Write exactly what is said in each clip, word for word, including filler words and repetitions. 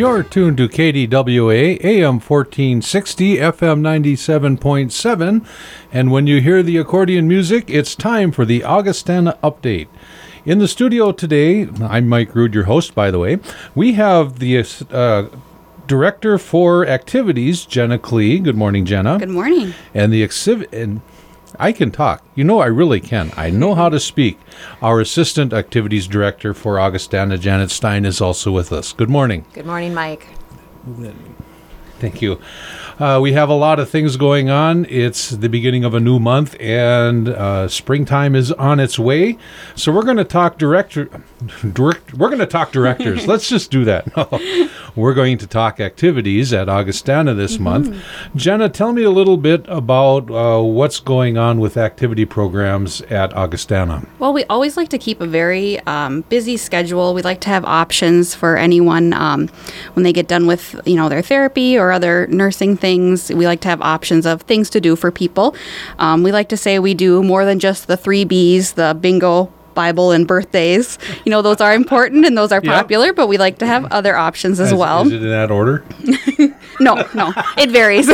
You're tuned to K D W A, A M fourteen sixty, F M ninety-seven point seven, and when you hear the accordion music, it's time for the Augustana Update. In the studio today, I'm Mike Rude, your host, by the way. We have the uh, Director for Activities, Jenna Klee. Good morning, Jenna. Good morning. And the exhibit... and I can talk. You know, I really can. I know how to speak. Our Assistant Activities Director for Augustana, Janet Stein, is also with us. Good morning. Good morning, Mike. Thank you. Uh, we have a lot of things going on. It's the beginning of a new month, and uh, springtime is on its way. So we're going to talk director. Direct, we're going to talk directors. Let's just do that. No. We're going to talk activities at Augustana this mm-hmm. month. Jenna, tell me a little bit about uh, what's going on with activity programs at Augustana. Well, we always like to keep a very um, busy schedule. We like to have options for anyone um, when they get done with, you know, their therapy or other nursing things. We like to have options of things to do for people. Um, we like to say we do more than just the three B's, the bingo, Bible, and birthdays. You know, those are important and those are popular, yep. but we like to have other options as, as well. Is it in that order? no, no, it varies.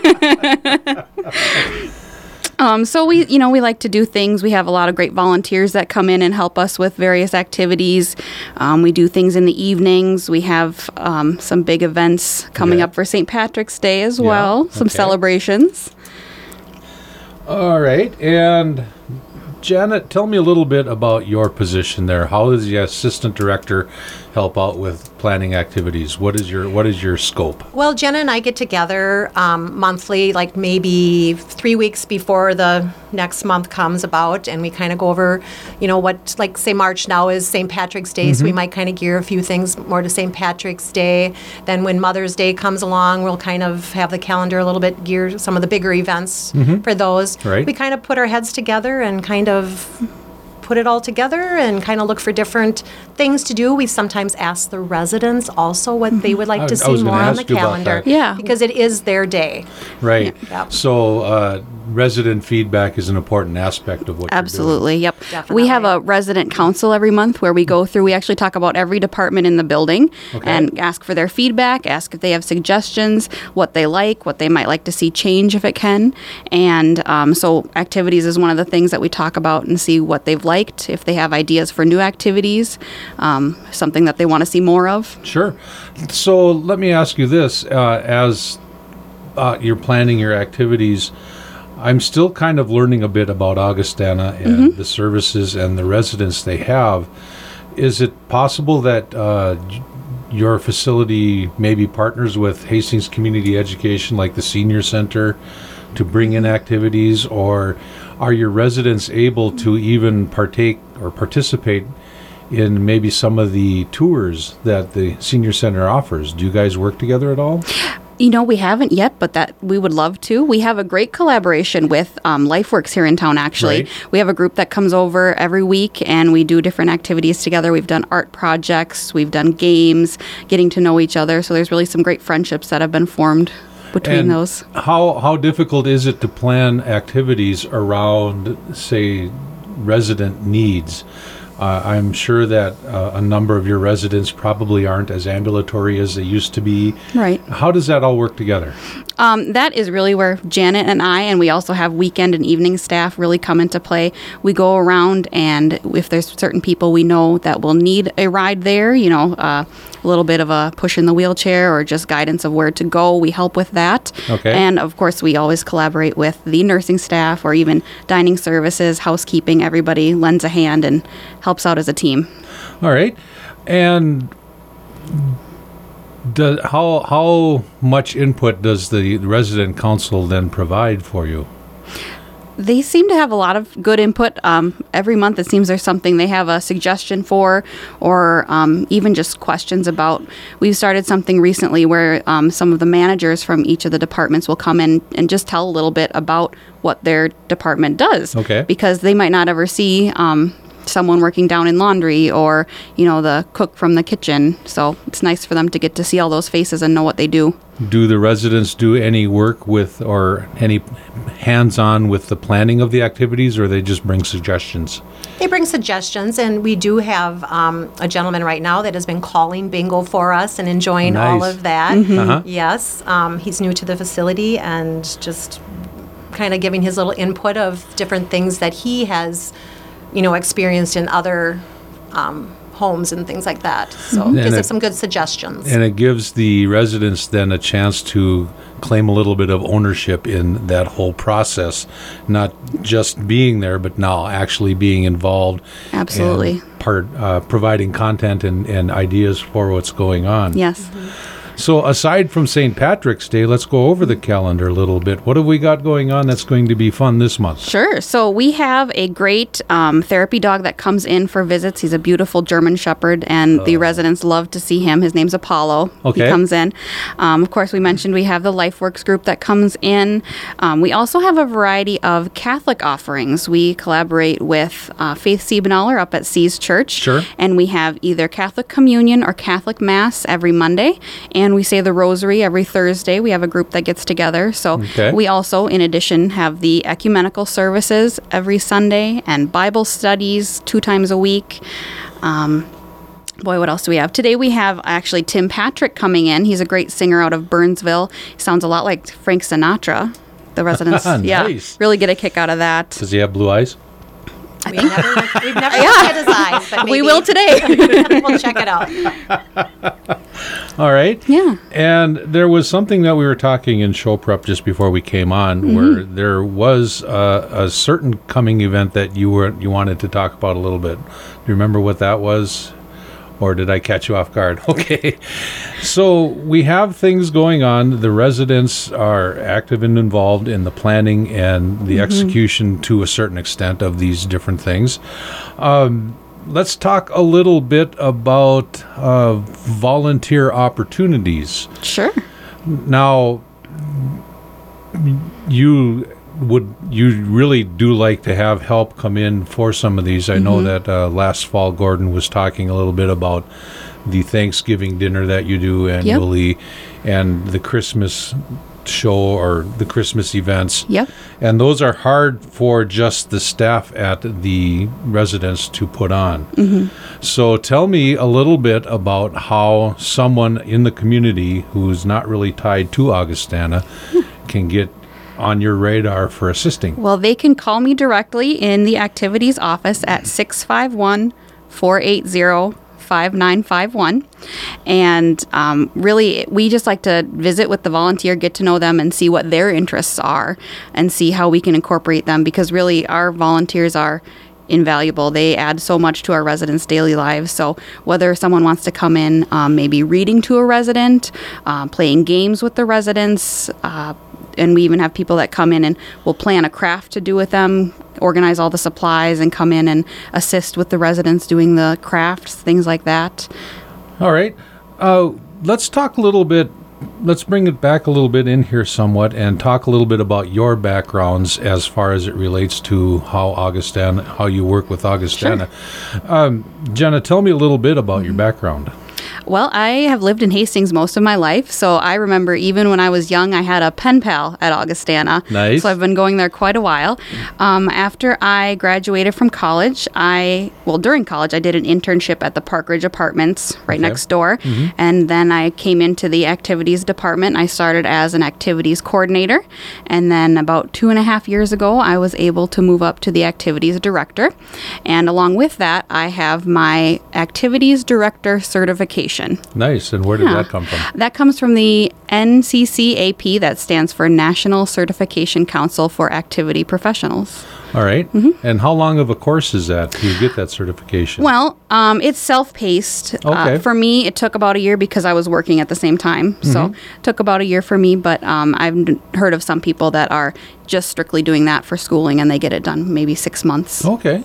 um, so we, you know, we like to do things. We have a lot of great volunteers that come in and help us with various activities. Um, we do things in the evenings. We have um, some big events coming yeah. up for Saint Patrick's Day as yeah. well. Some okay. celebrations. All right, and Janet, tell me a little bit about your position there. How does the assistant director help out with planning activities? What is your what is your scope? Well, Jenna and I get together um, monthly, like maybe three weeks before the next month comes about, and we kind of go over, you know, what, like say March now is Saint Patrick's Day, mm-hmm. so we might kind of gear a few things more to Saint Patrick's Day. Then when Mother's Day comes along, we'll kind of have the calendar a little bit geared some of the bigger events mm-hmm. for those. Right. We kind of put our heads together and kind of put it all together and kind of look for different things to do. We sometimes ask the residents also what mm-hmm. they would like I, to see more on the calendar. Yeah. Because it is their day. Right. Yeah. So uh, resident feedback is an important aspect of what Absolutely. you're doing. Yep. Definitely. We have a resident council every month where we go through, we actually talk about every department in the building okay. and ask for their feedback, ask if they have suggestions, what they like, what they might like to see change if it can. And um, so activities is one of the things that we talk about and see what they've liked, if they have ideas for new activities, um, something that they want to see more of. Sure. So let me ask you this. Uh, as uh, you're planning your activities, I'm still kind of learning a bit about Augustana and mm-hmm. the services and the residents they have. Is it possible that uh, your facility maybe partners with Hastings Community Education, like the Senior Center, to bring in activities, or are your residents able to even partake or participate in maybe some of the tours that the Senior Center offers? Do you guys work together at all? You know, we haven't yet, but that we would love to. We have a great collaboration with um, LifeWorks here in town, actually. Right. We have a group that comes over every week, and we do different activities together. We've done art projects, we've done games, getting to know each other. So there's really some great friendships that have been formed between and those. How, how difficult is it to plan activities around, say, resident needs? Uh, I'm sure that uh, a number of your residents probably aren't as ambulatory as they used to be. Right. How does that all work together? Um, that is really where Janet and I, and we also have weekend and evening staff, really come into play. We go around, and if there's certain people we know that will need a ride there, you know, uh, a little bit of a push in the wheelchair or just guidance of where to go, we help with that. Okay. And of course, we always collaborate with the nursing staff or even dining services, housekeeping. Everybody lends a hand and helps out as a team. All right. And do, how how much input does the resident council then provide for you? They seem to have a lot of good input. Um, every month it seems there's something they have a suggestion for, or um, even just questions about. We've started something recently where um, some of the managers from each of the departments will come in and just tell a little bit about what their department does. Okay. Because they might not ever see um, someone working down in laundry or, you know, the cook from the kitchen. So it's nice for them to get to see all those faces and know what they do. Do the residents do any work with or any hands-on with the planning of the activities, or they just bring suggestions? They bring suggestions, and we do have um, a gentleman right now that has been calling bingo for us and enjoying all Nice. of that. Uh-huh. Yes, um, he's new to the facility and just kind of giving his little input of different things that he has, you know, experienced in other um, homes and things like that. So And gives it- us some good suggestions. And it gives the residents then a chance to claim a little bit of ownership in that whole process, not just being there, but now actually being involved. Absolutely. And part uh, providing content and, and ideas for what's going on. Yes. So aside from Saint Patrick's Day, let's go over the calendar a little bit. What have we got going on that's going to be fun this month? Sure. So we have a great um, therapy dog that comes in for visits. He's a beautiful German Shepherd, and the residents love to see him. His name's Apollo. Okay. He comes in. Um, of course, we mentioned we have the LifeWorks group that comes in. Um, we also have a variety of Catholic offerings. We collaborate with uh, Faith Siebenaler up at C's Church. Sure. And we have either Catholic Communion or Catholic Mass every Monday. And we say the Rosary every Thursday. We have a group that gets together. So Okay. we also, in addition, have the ecumenical services every Sunday and Bible studies two times a week. Um, boy, what else do we have? Today we have actually Tim Patrick coming in. He's a great singer out of Burnsville. He sounds a lot like Frank Sinatra. The residents, yeah, Nice. really get a kick out of that. Does he have blue eyes? We've never, we've never looked at his eyes, but maybe We will today. we'll check it out. All right. Yeah. And there was something that we were talking in show prep just before we came on, Mm-hmm. where there was uh, a certain coming event that you were you wanted to talk about a little bit. Do you remember what that was? Or did I catch you off guard? Okay. So we have things going on. The residents are active and involved in the planning and the execution to a certain extent of these different things. Um, let's talk a little bit about uh, volunteer opportunities. Sure. Now, you would you really do like to have help come in for some of these. I know that uh, last fall Gordon was talking a little bit about the Thanksgiving dinner that you do annually and the Christmas show or the Christmas events. Yep. And those are hard for just the staff at the residence to put on. Mm-hmm. So tell me a little bit about how someone in the community who's not really tied to Augustana can get on your radar for assisting. Well, they can call me directly in the activities office at six five one, four eight zero, five nine five one. And um, really, we just like to visit with the volunteer, get to know them, and see what their interests are, and see how we can incorporate them, because really our volunteers are invaluable. They add so much to our residents' daily lives. So whether someone wants to come in, um, maybe reading to a resident, uh, playing games with the residents, uh, and we even have people that come in and will plan a craft to do with them, organize all the supplies, and come in and assist with the residents doing the crafts, things like that. All right. Uh, let's talk a little bit. Let's bring it back a little bit in here somewhat and talk a little bit about your backgrounds as far as it relates to how Augustana, how you work with Augustana. Um, Jenna, tell me a little bit about your background. Well, I have lived in Hastings most of my life, so I remember even when I was young, I had a pen pal at Augustana. Nice. So I've been going there quite a while. Um, after I graduated from college, I, well, during college, I did an internship at the Park Ridge Apartments right Okay. next door. And then I came into the activities department. I started as an activities coordinator. And then about two and a half years ago, I was able to move up to the activities director. And along with that, I have my activities director certification. Nice. And where did Yeah. that come from? That comes from the N C C A P, that stands for National Certification Council for Activity Professionals. All right. And how long of a course is that to get that certification? Well, um, it's self-paced. Okay. Uh, for me, it took about a year because I was working at the same time. So it took about a year for me, but um, I've n- heard of some people that are just strictly doing that for schooling, and they get it done maybe six months. Okay.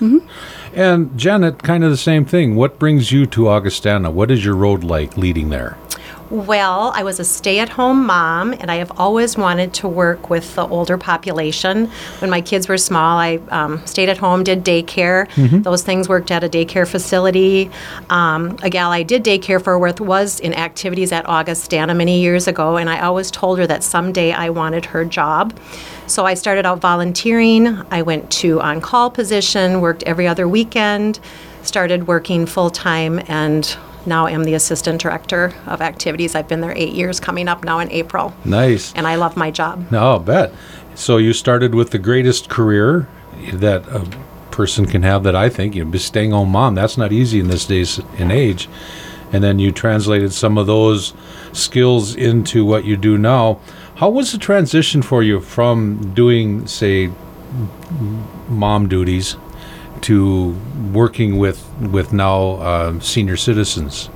And Janet, kind of the same thing. What brings you to Augustana? What is your road like leading there? Well, I was a stay-at-home mom, and I have always wanted to work with the older population. When my kids were small, I um, stayed at home, did daycare. Those things worked at a daycare facility. Um, a gal I did daycare for with was in activities at Augustana many years ago, and I always told her that someday I wanted her job. So I started out volunteering. I went to on-call position, worked every other weekend, started working full-time, and now am the assistant director of activities. I've been there eight years, coming up now in April, Nice. and I love my job. No, I'll bet. So you started with the greatest career that a person can have, that I think, you know, be staying home mom. That's not easy in this days and age. And then you translated some of those skills into what you do now. How was the transition for you from doing, say, mom duties to working with with now uh, senior citizens?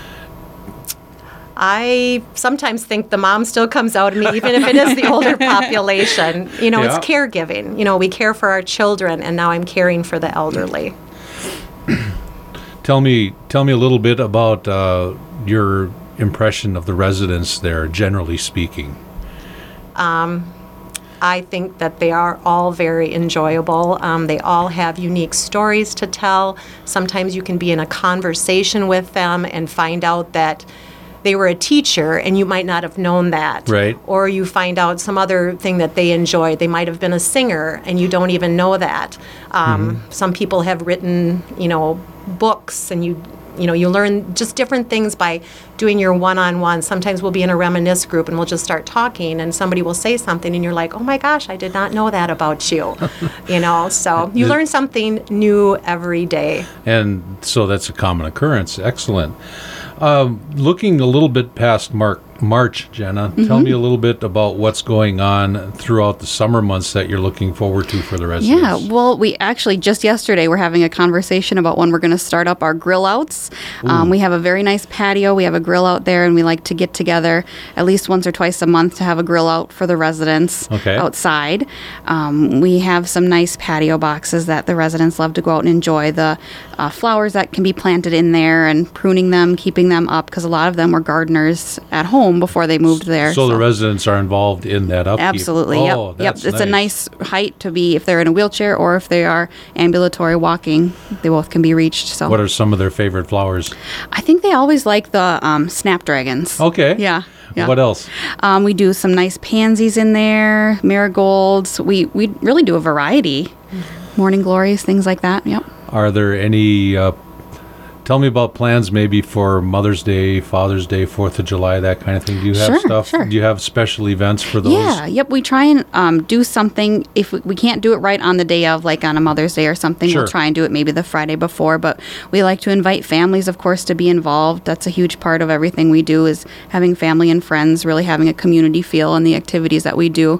I sometimes think the mom still comes out of me, even if it is the older population. You know, Yeah. it's caregiving. You know, we care for our children, and now I'm caring for the elderly. Tell me, tell me a little bit about uh, your impression of the residents there, generally speaking. I think that they are all very enjoyable. Um, they all have unique stories to tell. Sometimes you can be in a conversation with them and find out that they were a teacher and you might not have known that. Right. Or you find out some other thing that they enjoyed. They might have been a singer and you don't even know that. Um, Some people have written, you know, books, and you you know, you learn just different things by doing your one-on-one. Sometimes we'll be in a reminisce group and we'll just start talking and somebody will say something and you're like, oh my gosh, I did not know that about you. You know, so you learn something new every day. And so that's a common occurrence. Excellent. Um, looking a little bit past Mark, March, Jenna, tell me a little bit about what's going on throughout the summer months that you're looking forward to for the residents. Yeah, well, we actually just yesterday we're having a conversation about when we're going to start up our grill outs. Um, we have a very nice patio. We have a grill out there, and we like to get together at least once or twice a month to have a grill out for the residents Okay. outside. Um, we have some nice patio boxes that the residents love to go out and enjoy. The uh, flowers that can be planted in there and pruning them, keeping them up, because a lot of them were gardeners at home before they moved there. So the residents are involved in that upkeep. Absolutely. Oh, yep. Yep. that's It's a nice height to be if they're in a wheelchair or if they are ambulatory walking. They both can be reached. So What are some of their favorite flowers? I think they always like the um, snapdragons. Okay. Yeah. Yeah. What else? Um, we do some nice pansies in there, marigolds. We we really do a variety. Morning glories, things like that. Yep. Are there any, uh, tell me about plans maybe for Mother's Day, Father's Day, fourth of July, that kind of thing. Do you have Sure, stuff? sure. Do you have special events for those? Yeah, yep. We try and um, do something. If we, we can't do it right on the day of, like on a Mother's Day or something, Sure. we'll try and do it maybe the Friday before. But we like to invite families, of course, to be involved. That's a huge part of everything we do, is having family and friends, really having a community feel in the activities that we do.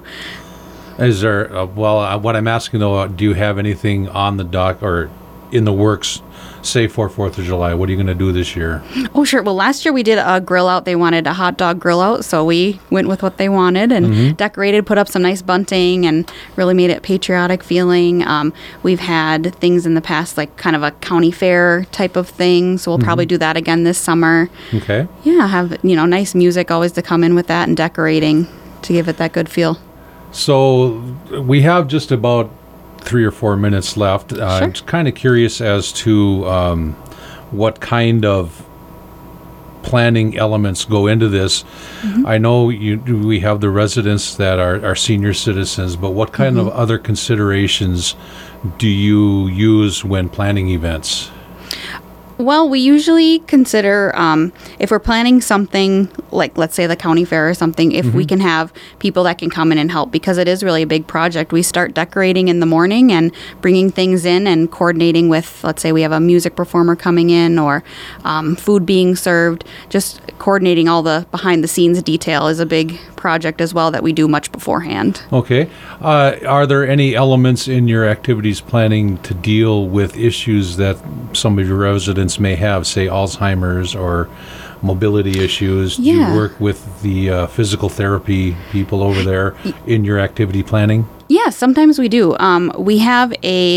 Is there, uh, well, uh, what I'm asking though, uh, do you have anything on the dock or in the works, say for fourth of July? What are you going to do this year? Oh, sure. Well, last year we did a grill out. They wanted a hot dog grill out, so we went with what they wanted and decorated, put up some nice bunting, and really made it patriotic feeling. Um, we've had things in the past, like kind of a county fair type of thing, so we'll probably do that again this summer. Okay. Yeah, have, you know, nice music always to come in with that, and decorating to give it that good feel. So we have just about three or four minutes left. Uh, I'm kind of curious as to um, what kind of planning elements go into this. I know you we have the residents that are, are senior citizens, but what kind of other considerations do you use when planning events? Well, we usually consider um, if we're planning something like, let's say, the county fair or something, if we can have people that can come in and help, because it is really a big project. We start decorating in the morning and bringing things in and coordinating with, let's say we have a music performer coming in or um, food being served. Just coordinating all the behind-the-scenes detail is a big project as well that we do much beforehand. Okay. Uh, are there any elements in your activities planning to deal with issues that some of your residents may have, say Alzheimer's or mobility issues? Do Yeah. you work with the uh, physical therapy people over there in your activity planning? Yeah, sometimes we do. Um, we have a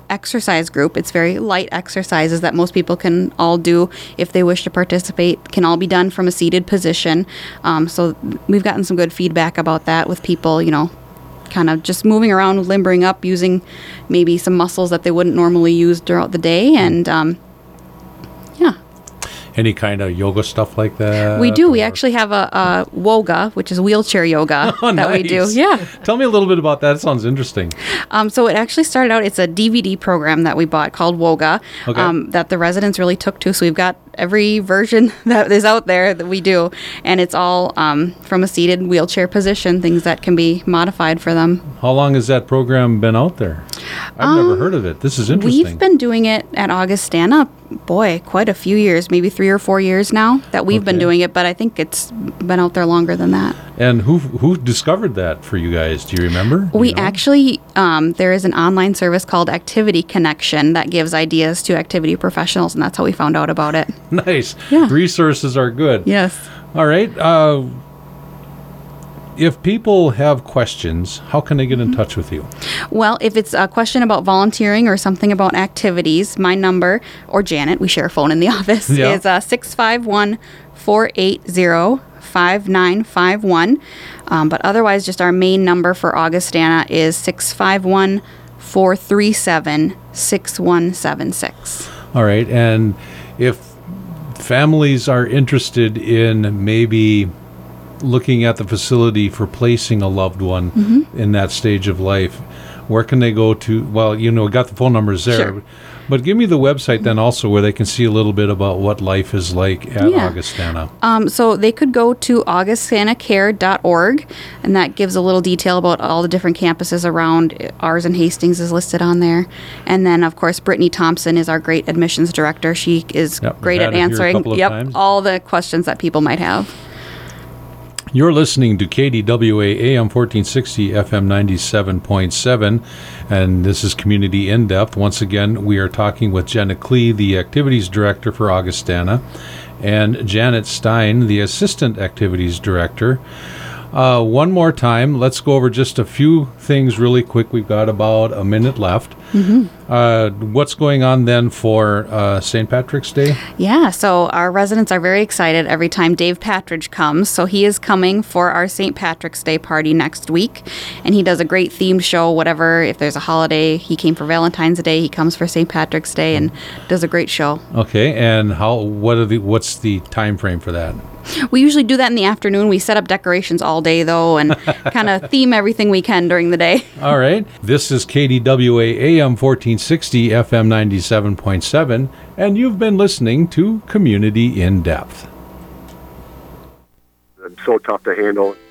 exercise group. It's very light exercises that most people can all do if they wish to participate. Can all be done from a seated position. Um, so we've gotten some good feedback about that with people, you know, kind of just moving around, limbering up, using maybe some muscles that they wouldn't normally use throughout the day. And um, yeah. Any kind of yoga stuff like that? We do. We or- actually have a, a woga, which is wheelchair yoga Oh, that we do. nice. Yeah. Tell me a little bit about that. It sounds interesting. Um, so it actually started out, it's a D V D program that we bought called Woga Okay. um, that the residents really took to. So we've got every version that is out there that we do. And it's all um, from a seated wheelchair position, things that can be modified for them. How long has that program been out there? I've never heard of it. This is interesting. We've been doing it at Augustana, boy, quite a few years, maybe three or four years now that we've been Okay. doing it, but I think it's been out there longer than that. And who who discovered that for you guys? Do you remember? Do We you know? actually, um, there is an online service called Activity Connection that gives ideas to activity professionals, and that's how we found out about it. Nice. Yeah. Resources are good. Yes. All right. Uh, if people have questions, how can they get in touch with you? Well, if it's a question about volunteering or something about activities, my number, or Janet, we share a phone in the office, Yeah. is uh, six five one, four eight zero, five nine five one. Um, but otherwise, just our main number for Augustana is six five one, four three seven, six one seven six. All right. And if families are interested in maybe looking at the facility for placing a loved one Mm-hmm. in that stage of life, where can they go to? Well, you know, we got the phone numbers there. Sure. But give me the website then also where they can see a little bit about what life is like at Yeah. Augustana. Um, so they could go to augustana care dot org, and that gives a little detail about all the different campuses around. Ours in Hastings is listed on there. And then, of course, Brittany Thompson is our great admissions director. She is Yep, we've great had at her here a answering couple of yep, times. all the questions that people might have. You're listening to K D W A A M fourteen sixty F M ninety-seven point seven, and this is Community In Depth. Once again, we are talking with Janet Klee, the Activities Director for Augustana, and Janet Stein, the Assistant Activities Director. Uh, one more time, let's go over just a few things really quick. We've got about a minute left. Uh, what's going on then for uh, Saint Patrick's Day? Yeah, so our residents are very excited every time Dave Patridge comes. So he is coming for our Saint Patrick's Day party next week, and he does a great themed show, whatever. If there's a holiday, he came for Valentine's Day, he comes for Saint Patrick's Day, and does a great show. Okay, and how? What are the? What's the time frame for that? We usually do that in the afternoon. We set up decorations all day, though, and kind of theme everything we can during the day. All right. This is K D W A A M fourteen sixty F M ninety-seven point seven, and you've been listening to Community In Depth. It's so tough to handle.